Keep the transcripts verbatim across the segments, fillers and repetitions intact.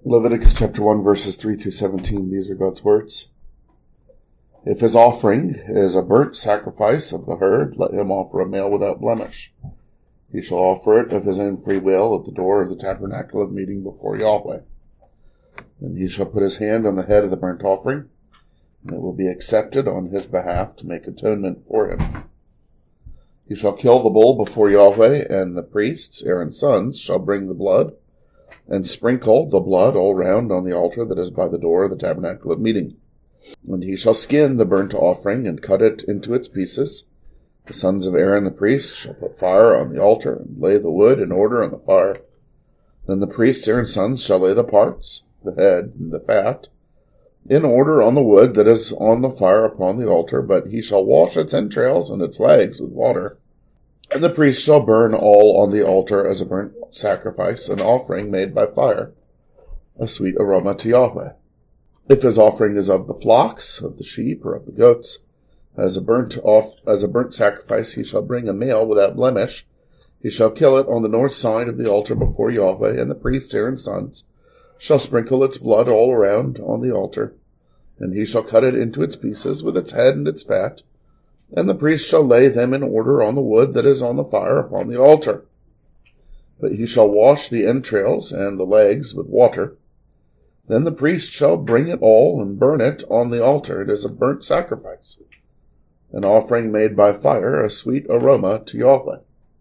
Leviticus chapter one, verses three through seventeen. These are God's words. If his offering is a burnt sacrifice of the herd, let him offer a male without blemish. He shall offer it of his own free will at the door of the tabernacle of meeting before Yahweh. And he shall put his hand on the head of the burnt offering, and it will be accepted on his behalf to make atonement for him. He shall kill the bull before Yahweh, and the priests, Aaron's sons, shall bring the blood, and sprinkle the blood all round on the altar that is by the door of the tabernacle of meeting. And he shall skin the burnt offering, and cut it into its pieces. The sons of Aaron the priest shall put fire on the altar, and lay the wood in order on the fire. Then the priests, Aaron's sons, shall lay the parts, the head, and the fat, in order on the wood that is on the fire upon the altar, but he shall wash its entrails and its legs with water. And the priest shall burn all on the altar as a burnt sacrifice, an offering made by fire, a sweet aroma to Yahweh. If his offering is of the flocks, of the sheep, or of the goats, as a burnt off as a burnt sacrifice, he shall bring a male without blemish. He shall kill it on the north side of the altar before Yahweh, and the priests, Aaron's sons, shall sprinkle its blood all around on the altar, and he shall cut it into its pieces with its head and its fat, and the priest shall lay them in order on the wood that is on the fire upon the altar. But he shall wash the entrails and the legs with water. Then the priest shall bring it all and burn it on the altar. It is a burnt sacrifice, an offering made by fire, a sweet aroma to Yahweh.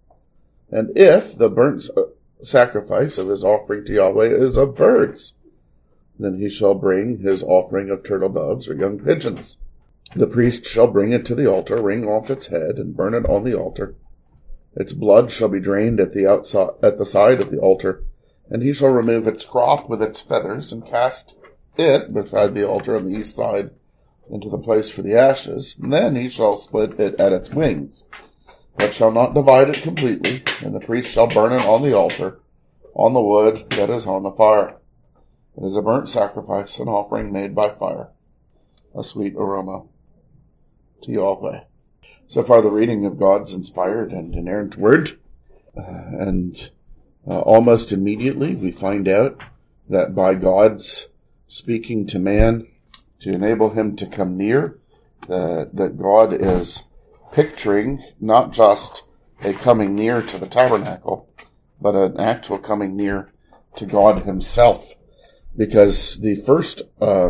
And if the burnt sacrifice of his offering to Yahweh is of birds, then he shall bring his offering of turtle doves or young pigeons. The priest shall bring it to the altar, wring off its head, and burn it on the altar. Its blood shall be drained at the outside, at the side of the altar, and he shall remove its crop with its feathers, and cast it beside the altar on the east side into the place for the ashes. And then he shall split it at its wings, but shall not divide it completely, and the priest shall burn it on the altar, on the wood that is on the fire. It is a burnt sacrifice, an offering made by fire, a sweet aroma to Yahweh. So far, the reading of God's inspired and inerrant word, uh, and uh, almost immediately we find out that by God's speaking to man to enable him to come near, uh, that God is picturing not just a coming near to the tabernacle, but an actual coming near to God himself. Because the first, uh,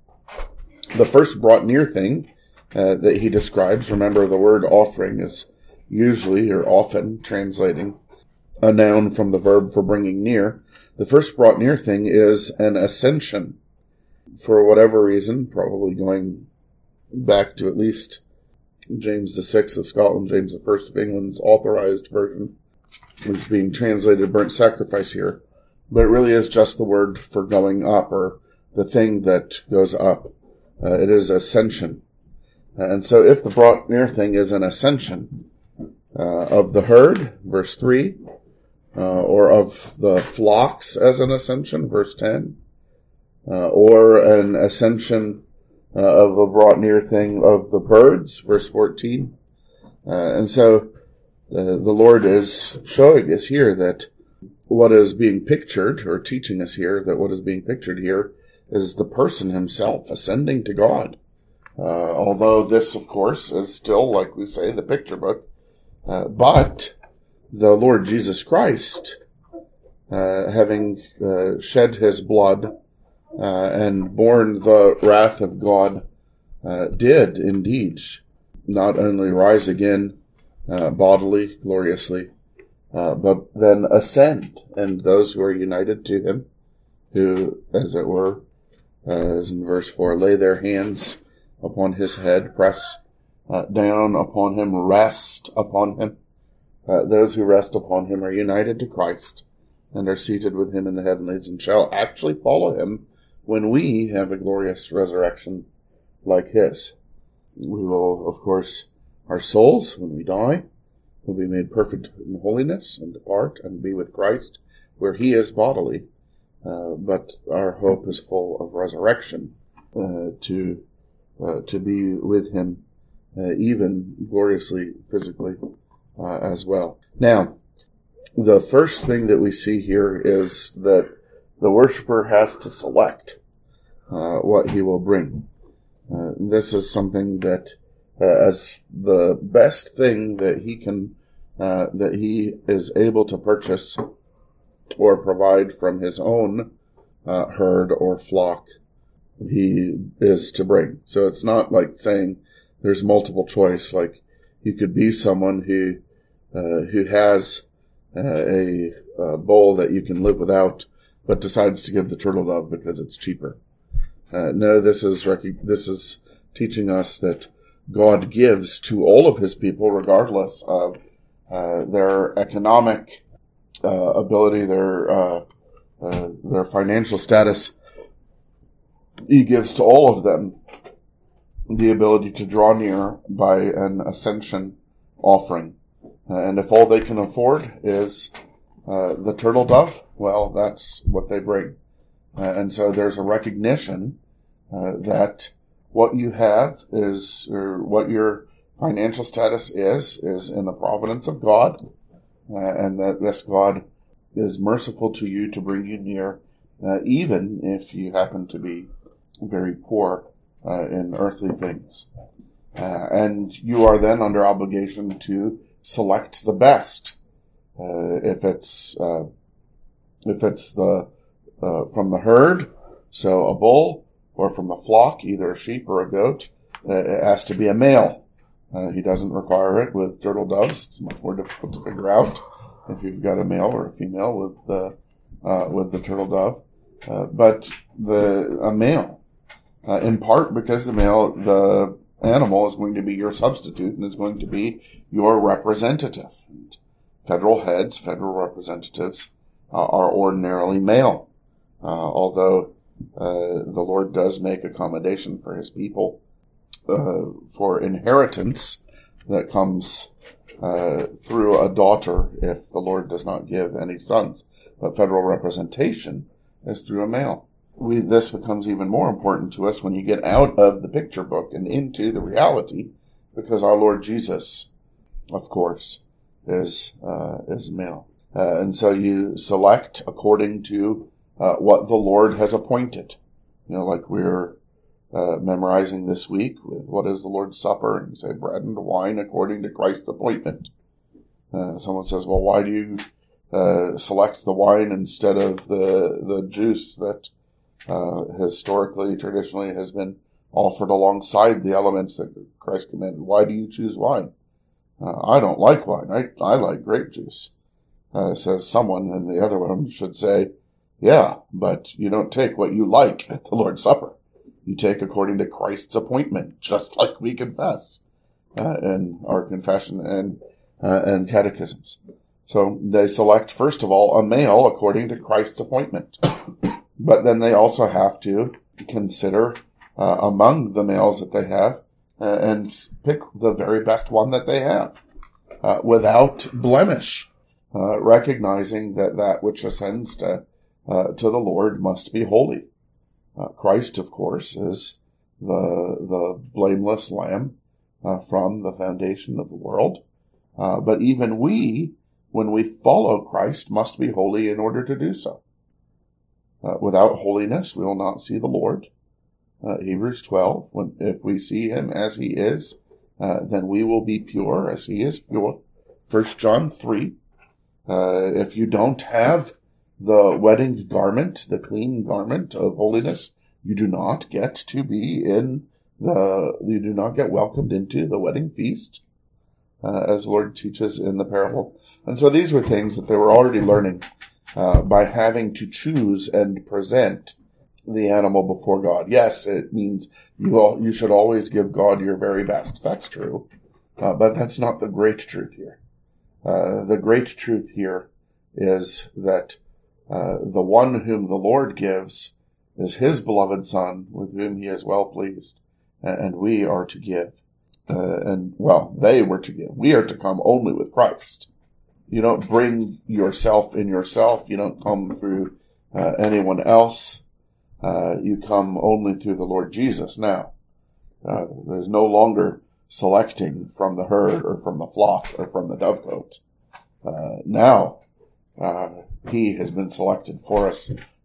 the first brought near thing uh, that he describes, remember the word offering is usually or often translating a noun from the verb for bringing near. The first brought near thing is an ascension. For whatever reason, probably going back to at least James the Sixth of Scotland, James the First of England's authorized version, is being translated burnt sacrifice here. But it really is just the word for going up, or the thing that goes up. Uh, it is ascension. Uh, and so if the brought near thing is an ascension uh, of the herd, verse three, uh, or of the flocks as an ascension, verse ten, uh, or an ascension uh, of the brought near thing of the birds, verse fourteen. Uh, and so uh, the Lord is showing us here that what is being pictured, or teaching us here, that what is being pictured here is the person himself ascending to God. Uh, although this, of course, is still, like we say, the picture book. Uh, but the Lord Jesus Christ, uh, having uh, shed his blood uh, and borne the wrath of God, uh, did indeed not only rise again uh, bodily, gloriously, Uh, but then ascend, and those who are united to him, who, as it were, uh, as in verse four, lay their hands upon his head, press uh, down upon him, rest upon him. Uh, those who rest upon him are united to Christ, and are seated with him in the heavenlies, and shall actually follow him when we have a glorious resurrection like his. We will, of course, our souls, when we die, will be made perfect in holiness and depart and be with Christ where he is bodily. Uh, but our hope is full of resurrection uh, to uh, to be with him uh, even gloriously physically uh, as well. Now, the first thing that we see here is that the worshiper has to select uh, what he will bring. Uh, this is something that, uh, as the best thing that he can, uh, that he is able to purchase or provide from his own uh, herd or flock, he is to bring. So it's not like saying there's multiple choice. Like you could be someone who uh, who has uh, a, a bull that you can live without, but decides to give the turtle dove because it's cheaper. Uh, no, this is rec- this is teaching us that God gives to all of his people, regardless of uh, their economic uh, ability, their uh, uh, their financial status. He gives to all of them the ability to draw near by an ascension offering. Uh, and if all they can afford is uh, the turtle dove, well, that's what they bring. Uh, and so there's a recognition uh, that what you have is, or what your financial status is, is in the providence of God, uh, and that this God is merciful to you to bring you near, uh, even if you happen to be very poor uh, in earthly things. Uh, and you are then under obligation to select the best. Uh, if it's uh, if it's the uh, from the herd, so a bull, or from the flock, either a sheep or a goat, uh, it has to be a male. Uh, he doesn't require it with turtle doves. It's much more difficult to figure out if you've got a male or a female with the uh, with the turtle dove. Uh, but the a male, uh, in part because the male, the animal is going to be your substitute and is going to be your representative. And federal heads, federal representatives, uh, are ordinarily male, uh, although uh, the Lord does make accommodation for his people uh, for inheritance that comes uh, through a daughter if the Lord does not give any sons. But federal representation is through a male. We, this becomes even more important to us when you get out of the picture book and into the reality, because our Lord Jesus, of course, is uh, is male. Uh, and so you select according to uh, what the Lord has appointed. You know, like we're uh, memorizing this week with what is the Lord's Supper, and you say bread and wine according to Christ's appointment. Uh, someone says, well, why do you uh, select the wine instead of the the juice that Uh, historically, traditionally, has been offered alongside the elements that Christ commanded? Why do you choose wine? Uh, I don't like wine. I, I like grape juice, uh, says someone, and the other one should say, yeah, but you don't take what you like at the Lord's Supper. You take according to Christ's appointment, just like we confess uh, in our confession and, uh, and catechisms. So they select, first of all, a male according to Christ's appointment. But then they also have to consider uh, among the males that they have uh, and pick the very best one that they have uh, without blemish, uh, recognizing that that which ascends to, uh, to the Lord must be holy. Uh, Christ, of course, is the, the blameless lamb uh, from the foundation of the world. Uh, but even we, when we follow Christ, must be holy in order to do so. Uh, without holiness, we will not see the Lord. Uh, Hebrews twelve, when, if we see him as he is, uh, then we will be pure as he is pure. First John three, uh, if you don't have the wedding garment, the clean garment of holiness, you do not get to be in the, you do not get welcomed into the wedding feast, uh, as the Lord teaches in the parable. And so these were things that they were already learning Uh, by having to choose and present the animal before God. Yes, it means you all, you should always give God your very best. That's true. Uh, but that's not the great truth here. Uh, the great truth here is that uh, the one whom the Lord gives is his beloved Son, with whom he is well pleased. And we are to give. Uh, and, well, they were to give. We are to come only with Christ. You don't bring yourself in yourself. You don't come through uh, anyone else. Uh, you come only through the Lord Jesus now. Uh, there's no longer selecting from the herd or from the flock or from the dovecote. Uh, now, uh, he has been selected for us.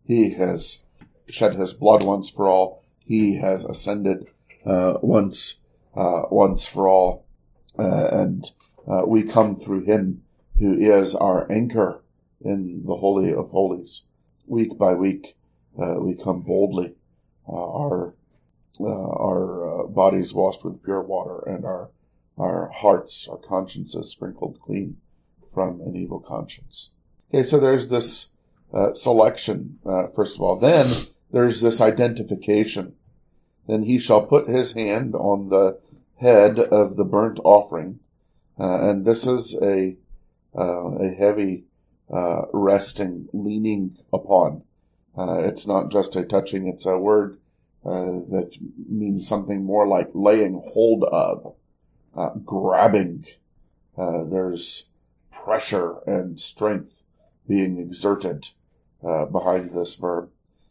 He has shed his blood once for all. He has ascended uh, once, uh, once for all. Uh, and uh, we come through him who is our anchor in the Holy of Holies. Week by week, uh, we come boldly, uh, our uh, our uh, bodies washed with pure water, and our our hearts, our consciences sprinkled clean from an evil conscience. Okay, so there's this uh, selection, uh, first of all. Then there's this identification. Then he shall put his hand on the head of the burnt offering, uh, and this is a uh, a heavy uh, resting, leaning upon. Uh, it's not just a touching; it's a word uh, that means something more like laying hold of, uh, grabbing. Uh, there's pressure and strength being exerted uh, behind this verb,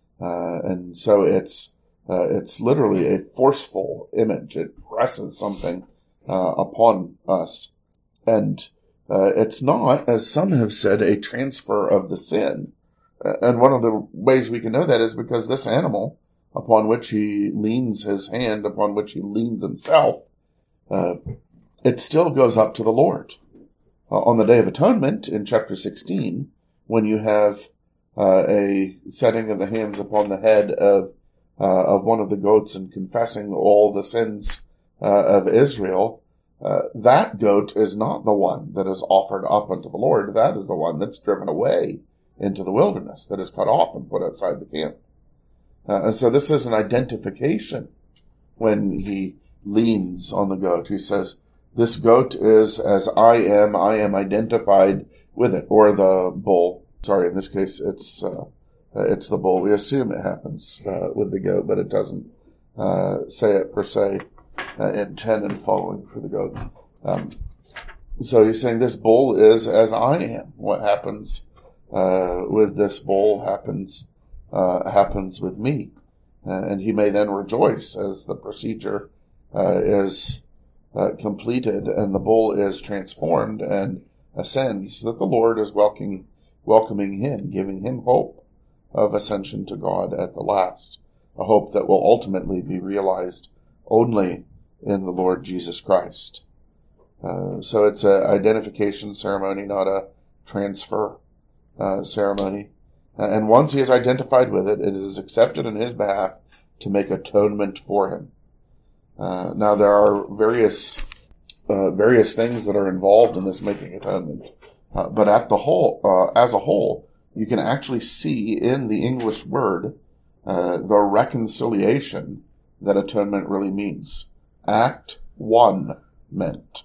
uh, and so it's uh, it's literally a forceful image. It presses something uh, upon us, and uh, it's not, as some have said, a transfer of the sin. Uh, and one of the ways we can know that is because this animal, upon which he leans his hand, upon which he leans himself, uh, it still goes up to the Lord. Uh, on the Day of Atonement, in chapter sixteen, when you have uh, a setting of the hands upon the head of uh, of one of the goats and confessing all the sins uh, of Israel, uh, that goat is not the one that is offered up unto the Lord. That is the one that's driven away into the wilderness, that is cut off and put outside the camp. Uh, and so this is an identification when he leans on the goat. He says, this goat is as I am, I am identified with it. Or the bull. Sorry, in this case, it's uh, it's the bull. We assume it happens uh, with the goat, but it doesn't uh, say it per se uh, in ten and following for the goat. Um, so he's saying this bull is as I am. What happens uh, with this bull happens uh, happens with me. Uh, and he may then rejoice as the procedure uh, is Uh, completed and the bull is transformed and ascends, that the Lord is welcoming, welcoming him, giving him hope of ascension to God at the last, a hope that will ultimately be realized only in the Lord Jesus Christ. Uh, so it's an identification ceremony, not a transfer uh, ceremony. Uh, and once he is identified with it, it is accepted in his behalf to make atonement for him. Uh, now there are various uh, various things that are involved in this making atonement, uh, but at the whole, uh, as a whole, you can actually see in the English word uh, the reconciliation that atonement really means. Act one meant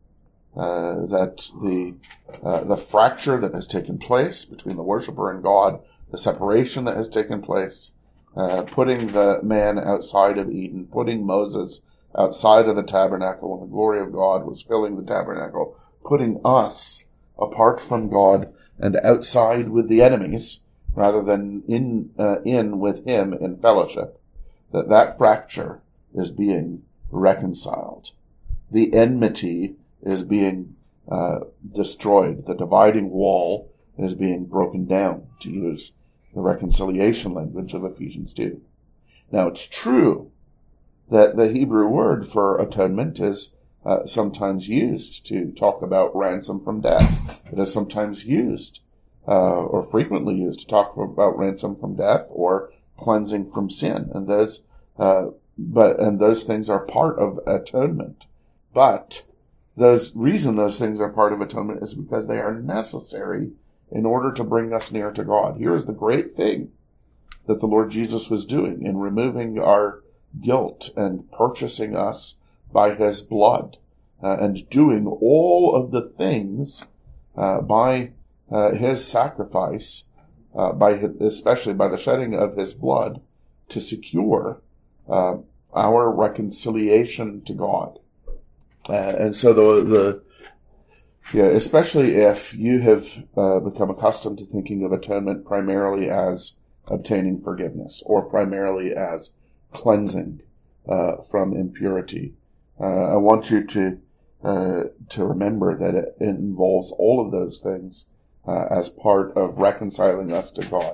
uh, that the uh, the fracture that has taken place between the worshiper and God, the separation that has taken place. Uh, putting the man outside of Eden, putting Moses outside of the tabernacle when the glory of God was filling the tabernacle, putting us apart from God and outside with the enemies rather than in uh, in with him in fellowship, that that fracture is being reconciled. The enmity is being uh, destroyed. The dividing wall is being broken down, to use the reconciliation language of Ephesians two. Now, it's true that the Hebrew word for atonement is uh, sometimes used to talk about ransom from death. It is sometimes used, uh, or frequently used, to talk about ransom from death or cleansing from sin. And those, uh, but and those things are part of atonement. But those reason those things are part of atonement is because they are necessary in order to bring us near to God. Here is the great thing that the Lord Jesus was doing in removing our guilt and purchasing us by his blood, uh, and doing all of the things uh, by uh, his sacrifice, uh, by his, especially by the shedding of his blood, to secure uh, our reconciliation to God. Uh, and so the the Yeah, especially if you have uh, become accustomed to thinking of atonement primarily as obtaining forgiveness or primarily as cleansing uh, from impurity. Uh, I want you to uh, to remember that it involves all of those things uh, as part of reconciling us to God.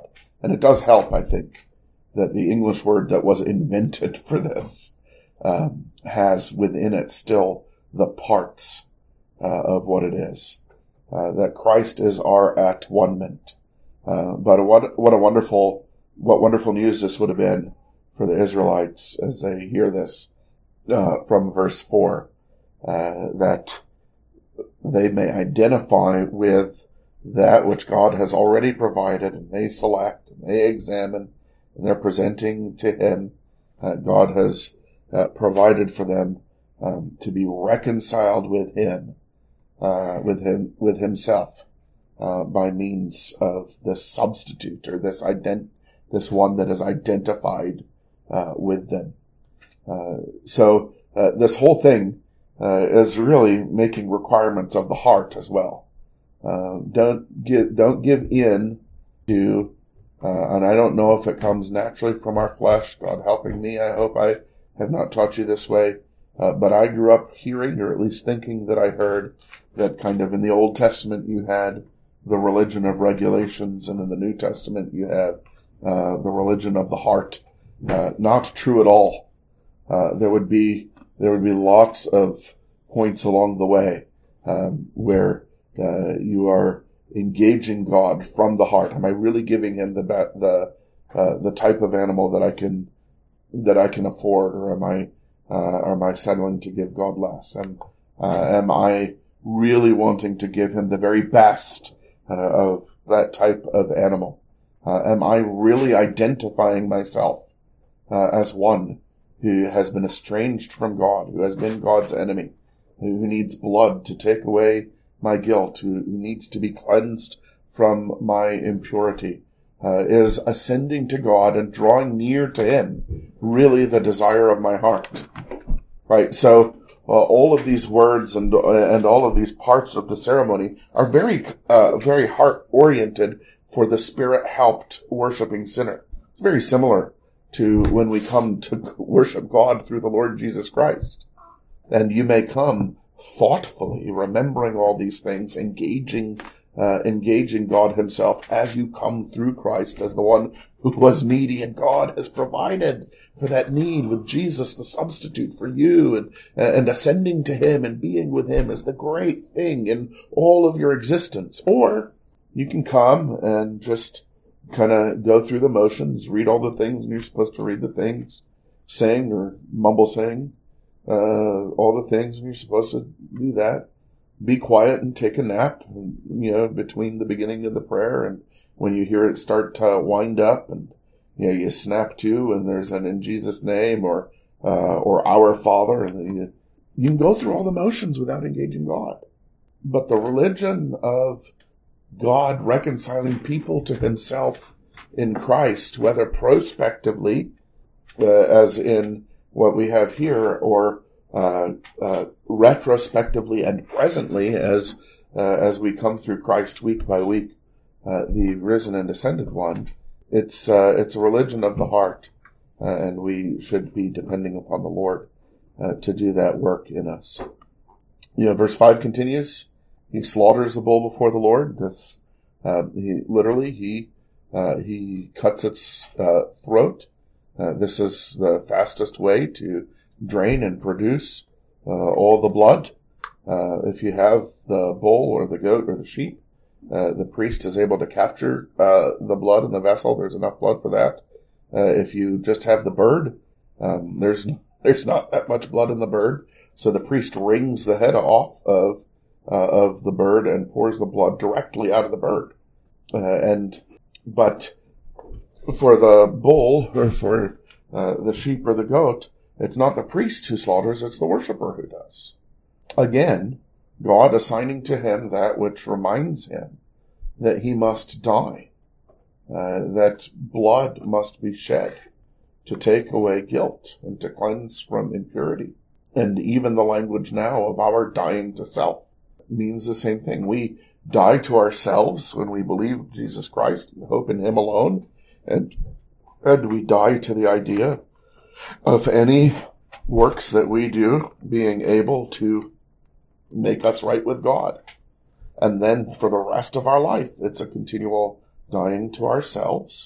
And it does help, I think, that the English word that was invented for this um, has within it still the parts uh, of what it is. Uh, that Christ is our at-one-ment. Uh, but what, what a wonderful, what wonderful news this would have been for the Israelites as they hear this uh, from verse four, uh, that they may identify with that which God has already provided, and they select, and they examine, and they're presenting to Him. Uh, God has uh, provided for them um, to be reconciled with Him, uh, with Him, with Himself, uh, by means of this substitute, or this ident, this one that is identified uh, with them. Uh, so uh, this whole thing uh, is really making requirements of the heart as well. Uh, don't give, don't give in to, uh, and I don't know if it comes naturally from our flesh, God helping me. I hope I have not taught you this way. Uh, but I grew up hearing, or at least thinking that I heard, that kind of in the Old Testament you had the religion of regulations, and in the New Testament you have uh, the religion of the heart. Uh, not true at all. Uh, there would be, there would be lots of points along the way, um, where Uh, you are engaging God from the heart. Am I really giving Him the the uh, the type of animal that I can that I can afford, or am I uh, or am I settling to give God less? Am uh, am I really wanting to give Him the very best uh, of that type of animal? Uh, am I really identifying myself uh, as one who has been estranged from God, who has been God's enemy, who needs blood to take away my guilt, who needs to be cleansed from my impurity? Uh, is ascending to God and drawing near to Him really the desire of my heart? Right? So uh, all of these words and and all of these parts of the ceremony are very, uh, very heart-oriented for the Spirit-helped worshiping sinner. It's very similar to when we come to worship God through the Lord Jesus Christ. And you may come thoughtfully, remembering all these things, engaging, uh, engaging God Himself as you come through Christ as the one who was needy, and God has provided for that need with Jesus, the substitute for you, and, and ascending to Him and being with Him is the great thing in all of your existence. Or you can come and just kind of go through the motions, read all the things, and you're supposed to read the things, sing or mumble sing, Uh, all the things, and you're supposed to do that. Be quiet and take a nap, you know, between the beginning of the prayer and when you hear it start to wind up, and, you know, you snap to, and there's an "in Jesus' name," or, uh, or "Our Father," and then you, you can go through all the motions without engaging God. But the religion of God reconciling people to Himself in Christ, whether prospectively, uh, as in what we have here, or uh, uh, retrospectively and presently, as uh, as we come through Christ week by week, uh, the risen and ascended one, it's uh, it's a religion of the heart, uh, and we should be depending upon the Lord uh, to do that work in us. You know, verse five continues. He slaughters the bull before the Lord. This uh, he literally he uh, he cuts its uh, throat. Uh, this is the fastest way to drain and produce uh, all the blood. Uh, if you have the bull or the goat or the sheep, uh, the priest is able to capture uh, the blood in the vessel. There's enough blood for that. Uh, if you just have the bird, um, there's there's not that much blood in the bird, so the priest wrings the head off of uh, of the bird and pours the blood directly out of the bird. Uh, and but for the bull, or for uh, the sheep or the goat, it's not the priest who slaughters, it's the worshiper who does. Again, God assigning to him that which reminds him that he must die, uh, that blood must be shed to take away guilt and to cleanse from impurity. And even the language now of our dying to self means the same thing. We die to ourselves when we believe Jesus Christ and hope in Him alone. And, and we die to the idea of any works that we do being able to make us right with God. And then for the rest of our life, it's a continual dying to ourselves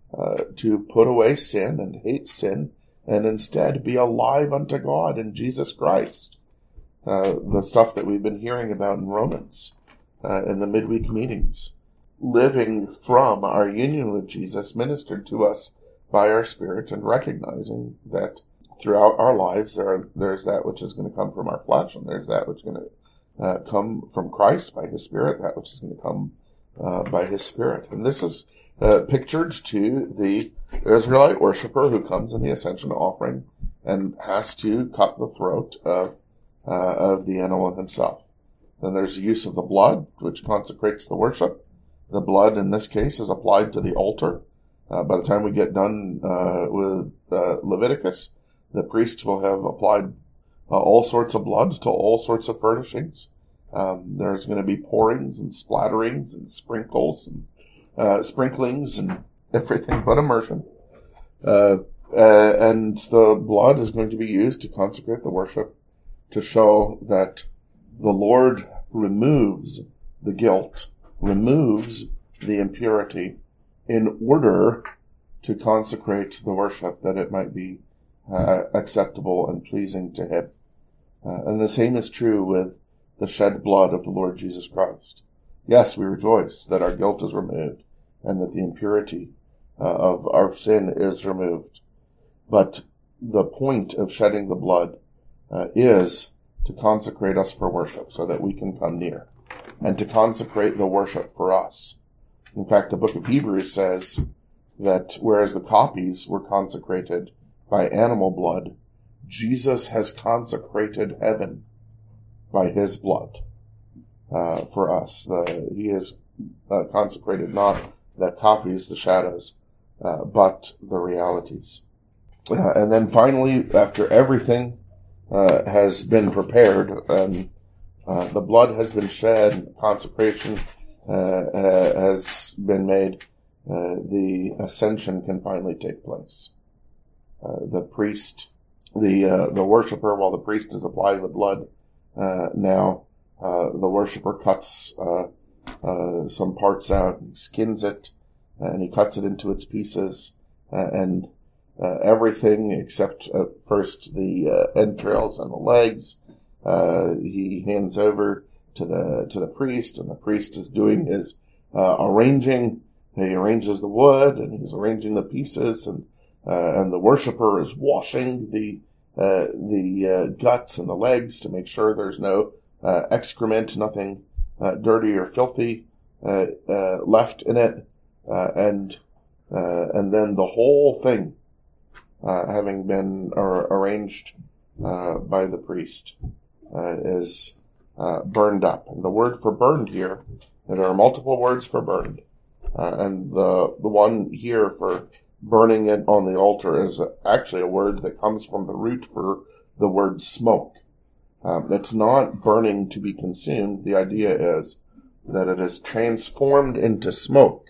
uh, to put away sin and hate sin, and instead be alive unto God in Jesus Christ. Uh, the stuff that we've been hearing about in Romans, uh, in the midweek meetings. Living from our union with Jesus, ministered to us by our Spirit, and recognizing that throughout our lives there are, there's that which is going to come from our flesh, and there's that which is going to uh, come from Christ by His Spirit, that which is going to come uh, by His Spirit. And this is uh, pictured to the Israelite worshiper who comes in the ascension offering and has to cut the throat of, uh, of the animal himself. Then there's the use of the blood, which consecrates the worship. The blood, in this case, is applied to the altar. Uh, by the time we get done uh, with uh, Leviticus, the priests will have applied uh, all sorts of bloods to all sorts of furnishings. Um, there's going to be pourings and splatterings and sprinkles and uh, sprinklings and everything but immersion. Uh, uh, and the blood is going to be used to consecrate the worship, to show that the Lord removes the guilt, removes the impurity, in order to consecrate the worship, that it might be uh, acceptable and pleasing to Him. Uh, and the same is true with the shed blood of the Lord Jesus Christ. Yes, we rejoice that our guilt is removed and that the impurity uh, of our sin is removed. But the point of shedding the blood uh, is to consecrate us for worship, so that we can come near, and to consecrate the worship for us. In fact, the book of Hebrews says that whereas the copies were consecrated by animal blood, Jesus has consecrated heaven by His blood uh, for us. The, he has uh, consecrated not the copies, the shadows, uh, but the realities. Uh, and then finally, after everything uh, has been prepared and uh, the blood has been shed, consecration Uh, uh, has been made, uh, the ascension can finally take place. Uh, the priest, the uh, the worshiper, while the priest is applying the blood, uh, now uh, the worshiper cuts uh, uh, some parts out, and skins it, and he cuts it into its pieces, uh, and uh, everything except uh, first the uh, entrails and the legs, uh, he hands over to the to the priest, and the priest is doing his uh, arranging. He arranges the wood, and he's arranging the pieces, and uh, and the worshiper is washing the uh, the uh, guts and the legs to make sure there's no uh, excrement, nothing uh, dirty or filthy uh, uh, left in it, uh, and uh, and then the whole thing, uh, having been ar- arranged uh, by the priest, uh, is Uh, burned up. And the word for burned here, and there are multiple words for burned, uh, and the the one here for burning it on the altar is actually a word that comes from the root for the word smoke. Um, it's not burning to be consumed. The idea is that it is transformed into smoke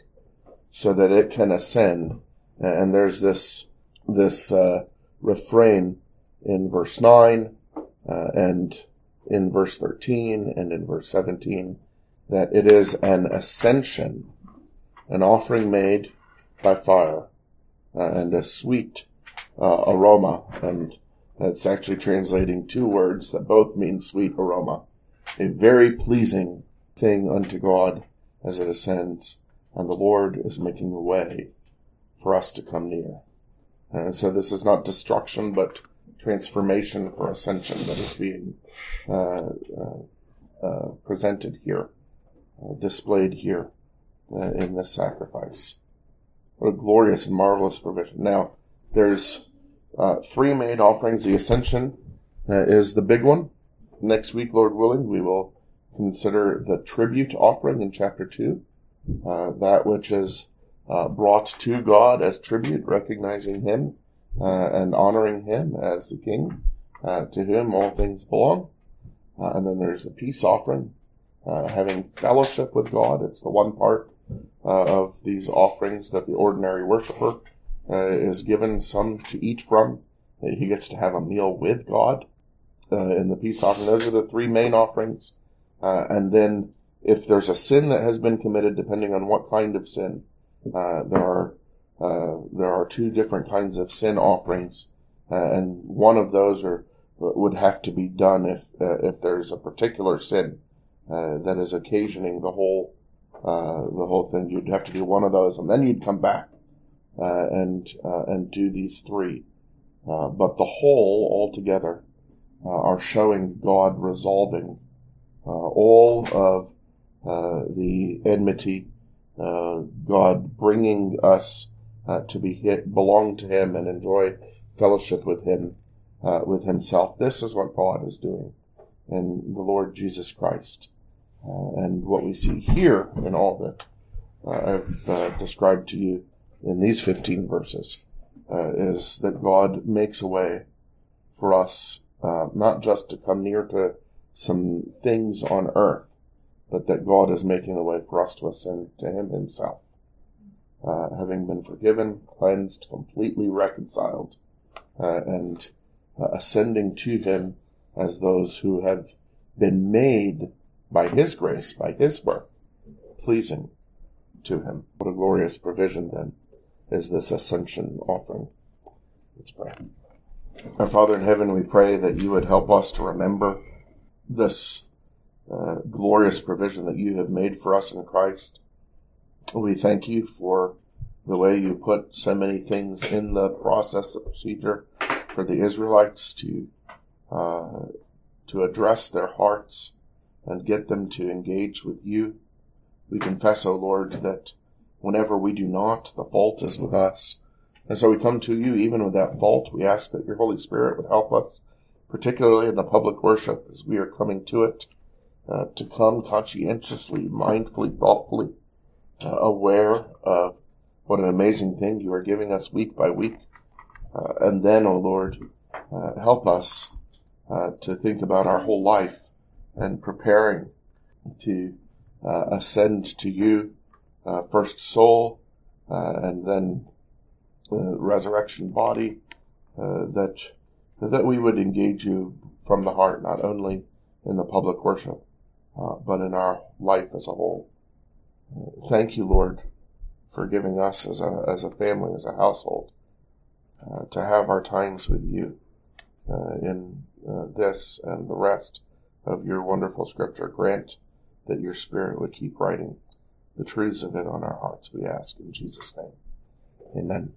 so that it can ascend. And there's this this uh, refrain in verse nine uh, and in verse thirteen and in verse seventeen, that it is an ascension, an offering made by fire, uh, and a sweet uh, aroma. And it's actually translating two words that both mean sweet aroma. A very pleasing thing unto God as it ascends, and the Lord is making a way for us to come near. And so this is not destruction, but transformation for ascension that is being uh, uh, uh, presented here, uh, displayed here uh, in this sacrifice. What a glorious and marvelous provision. Now, there's uh, three main offerings. The ascension uh, is the big one. Next week, Lord willing, we will consider the tribute offering in chapter two, uh, that which is uh, brought to God as tribute, recognizing Him uh, and honoring Him as the King, uh, to whom all things belong. Uh, and then there's the peace offering, uh, having fellowship with God. It's the one part uh, of these offerings that the ordinary worshiper uh, is given some to eat from. He gets to have a meal with God uh, in the peace offering. Those are the three main offerings. Uh, and then if there's a sin that has been committed, depending on what kind of sin, uh, there are uh, there are two different kinds of sin offerings, uh, and one of those are would have to be done if uh, if there's a particular sin uh, that is occasioning the whole uh, the whole thing. You'd have to do one of those, and then you'd come back uh, and uh, and do these three. Uh, but the whole altogether uh, are showing God resolving uh, all of uh, the enmity, uh, God bringing us uh, to be hit, belong to Him and enjoy fellowship with Him, uh, with Himself. This is what God is doing in the Lord Jesus Christ. Uh, and what we see here in all that uh, I've uh, described to you in these fifteen verses uh, is that God makes a way for us uh, not just to come near to some things on earth, but that God is making a way for us to ascend to Him Himself. Uh, having been forgiven, cleansed, completely reconciled, uh, and uh, ascending to Him as those who have been made by His grace, by His work, pleasing to Him. What a glorious provision, then, is this ascension offering. Let's pray. Our Father in heaven, we pray that You would help us to remember this uh, glorious provision that You have made for us in Christ. We thank You for the way You put so many things in the process, the procedure for the Israelites to uh, to address their hearts and get them to engage with You. We confess, O Lord, that whenever we do not, the fault is with us. And so we come to You even with that fault. We ask that Your Holy Spirit would help us, particularly in the public worship as we are coming to it, uh, to come conscientiously, mindfully, thoughtfully, uh, aware of what an amazing thing You are giving us week by week. Uh, and then, O Lord, uh, help us uh, to think about our whole life and preparing to uh, ascend to You, uh, first soul, uh, and then uh, resurrection body, uh, that that we would engage You from the heart, not only in the public worship, uh, but in our life as a whole. Uh, thank You, Lord, for giving us as a as a family, as a household, uh, to have our times with You uh, in uh, this and the rest of Your wonderful Scripture. Grant that Your Spirit would keep writing the truths of it on our hearts, we ask in Jesus' name. Amen.